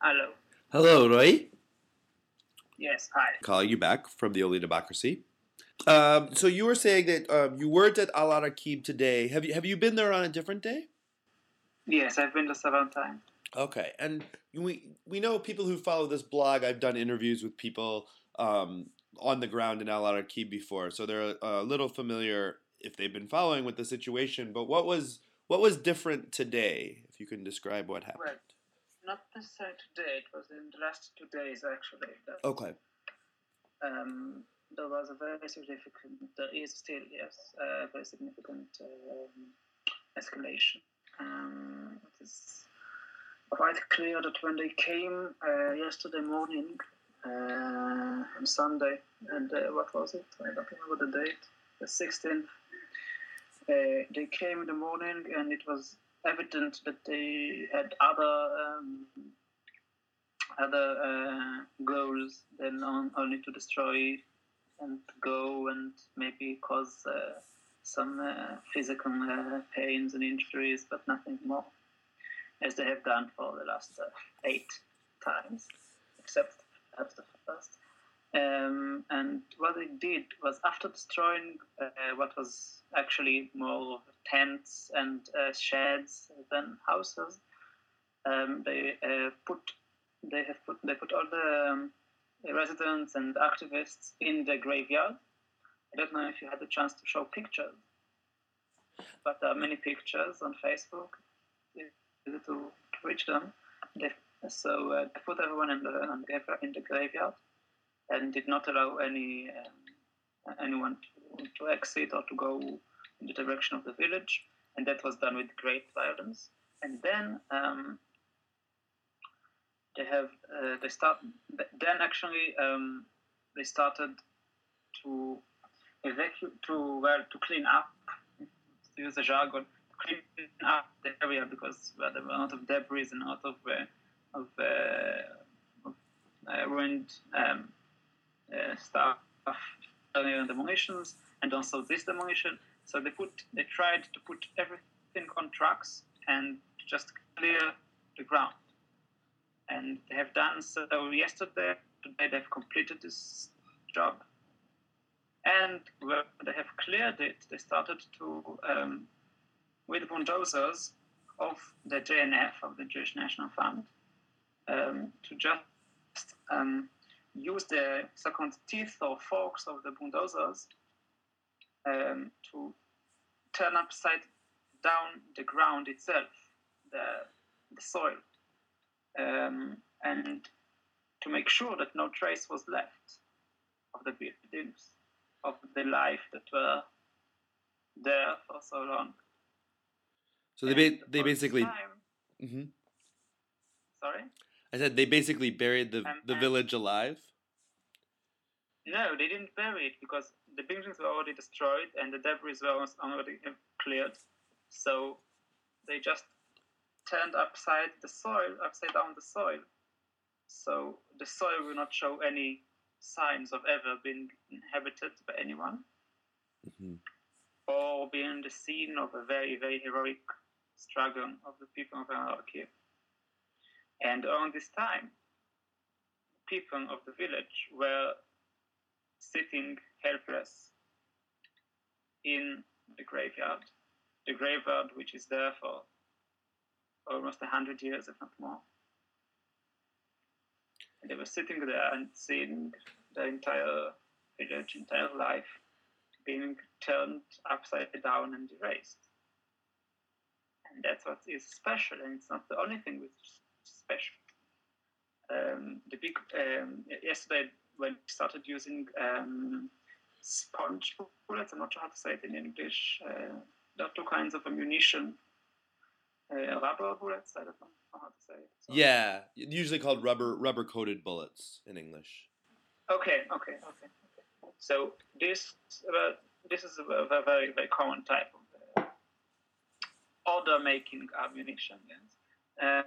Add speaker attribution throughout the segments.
Speaker 1: Hello.
Speaker 2: Hello, Roy.
Speaker 1: Yes, hi.
Speaker 2: Calling you back from the Only Democracy. So you were saying that you weren't at Al Araqib today. Have you been there on a different day?
Speaker 1: Yes, I've been to several times.
Speaker 2: Okay, and we know people who follow this blog. I've done interviews with people on the ground in Al Araqib before, so they're a little familiar if they've been following with the situation. But what was different today? If you can describe what happened.
Speaker 1: Well, not necessarily today. It was in the last 2 days, actually.
Speaker 2: Okay.
Speaker 1: There was a very significant. There is still, yes, a very significant escalation. It is quite clear that when they came yesterday morning, on Sunday, and what was it? I don't remember the date. The 16th. They came in the morning, and it was evident that they had other goals than only to destroy and go and maybe cause some physical pains and injuries, but nothing more, as they have done for the last 8 times, except perhaps the first. And what they did was, after destroying what was actually more tents and sheds than houses, they put all the residents and activists in the graveyard. I don't know if you had the chance to show pictures, but there are many pictures on Facebook. It's easy to reach them. They put everyone in the graveyard, and did not allow anyone to exit or to go in the direction of the village, and that was done with great violence. And then they started to clean up, to use the jargon, to clean up the area, because there were a lot of debris and a lot of ruined stuff, demolitions, and also this demolition. So they tried to put everything on trucks and just clear the ground. And they have done so yesterday. Today they've completed this job. And when they have cleared it, they started to, with bulldozers of the JNF, of the Jewish National Fund, to just use the so-called teeth or forks of the bulldozers to turn upside down the ground itself, the soil, and to make sure that no trace was left of the buildings, of the life that were there for so long.
Speaker 2: So they basically.
Speaker 1: Mm-hmm. Sorry?
Speaker 2: I said they basically buried the village alive?
Speaker 1: No, they didn't bury it, because the buildings were already destroyed and the debris was already cleared. So they just turned upside down the soil. So the soil will not show any signs of ever being inhabited by anyone, or being the scene of a very, very heroic struggle of the people of Al Araqib. And around this time, people of the village were sitting helpless in the graveyard which is there for almost 100 years, if not more. And they were sitting there and seeing the entire village, entire life being turned upside down and erased. And that's what is special, and it's not the only thing which is special. Yesterday, when we started using sponge bullets, I'm not sure how to say it in English. There are 2 kinds of ammunition. Rubber bullets, I don't know how to say it. So.
Speaker 2: Yeah, usually called rubber-coated bullets in English.
Speaker 1: Okay. So this is a very, very common type of order-making ammunition. Yes.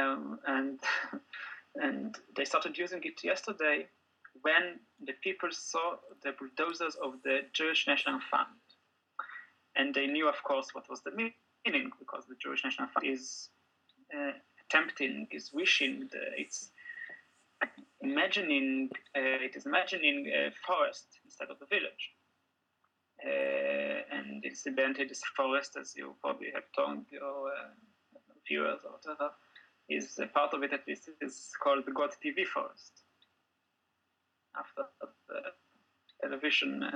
Speaker 1: And they started using it yesterday when the people saw the bulldozers of the Jewish National Fund. And they knew, of course, what was the meaning, because the Jewish National Fund is wishing its imagining a forest instead of a village. And it's invented this forest, as you probably have told your viewers or whatever, is a part of it at least is called the God TV forest, after the television.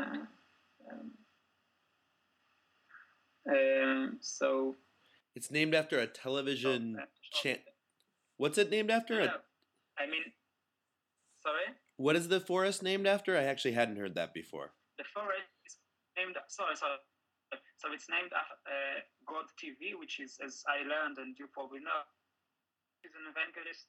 Speaker 1: So
Speaker 2: it's named after a television channel. What's it named after?
Speaker 1: No, I mean, sorry?
Speaker 2: What is the forest named after? I actually hadn't heard that before.
Speaker 1: The forest is named, so it's named after God TV, which is, as I learned, and you probably know, is an evangelist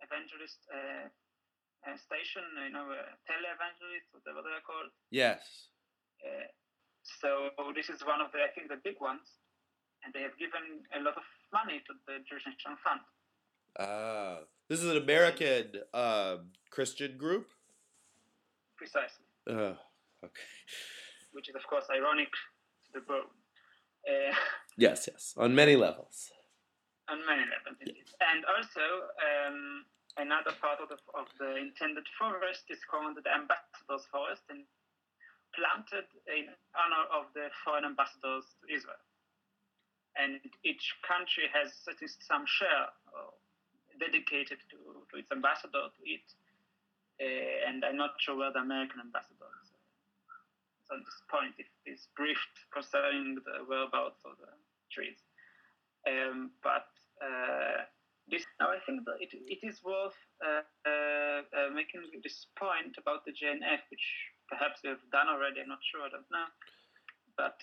Speaker 1: station, tele-evangelist, whatever they're called.
Speaker 2: Yes.
Speaker 1: So this is one of the, I think, the big ones, and they have given a lot of money to the Jewish National Fund.
Speaker 2: This is an American Christian group?
Speaker 1: Precisely.
Speaker 2: Okay.
Speaker 1: Which is, of course, ironic to the bone.
Speaker 2: Yes, on many levels.
Speaker 1: On many levels, indeed. And also, another part of the intended forest is called the Ambassadors Forest, and planted in honor of the foreign ambassadors to Israel. And each country has some share dedicated to its ambassador, to it. And I'm not sure where the American ambassador is on this point, if it's briefed concerning the whereabouts of the trees. But this, now I think that it is worth making this point about the JNF, which perhaps you have done already, I'm not sure, I don't know. But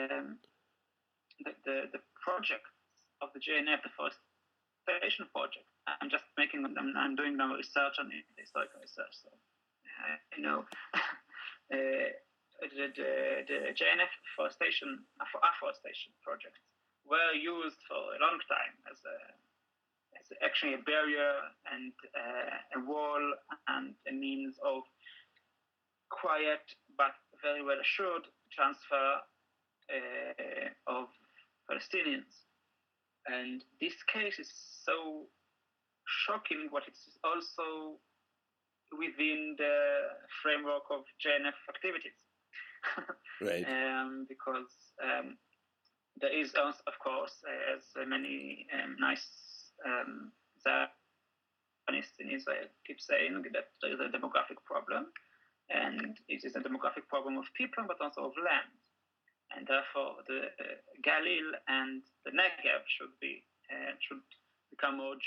Speaker 1: the project of the JNF, the forestation project, I'm doing now research on it, historical research, so I know. The JNF afforestation projects were used for a long time as actually a barrier and a wall and a means of quiet but very well assured transfer of Palestinians. And this case is so shocking, but it's also within the framework of JNF activities.
Speaker 2: Right.
Speaker 1: Because there is also, of course, as many nice Zionists in Israel keep saying, that there is a demographic problem, and it is a demographic problem of people, but also of land. And therefore, the Galil and the Negev should become more